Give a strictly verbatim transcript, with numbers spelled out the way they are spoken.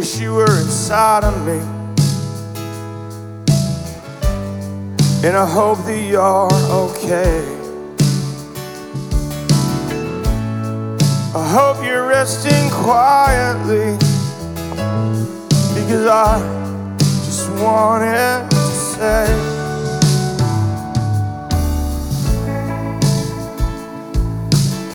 wish you were inside of me. And I hope that you're okay. I hope you're resting quietly, because I just want it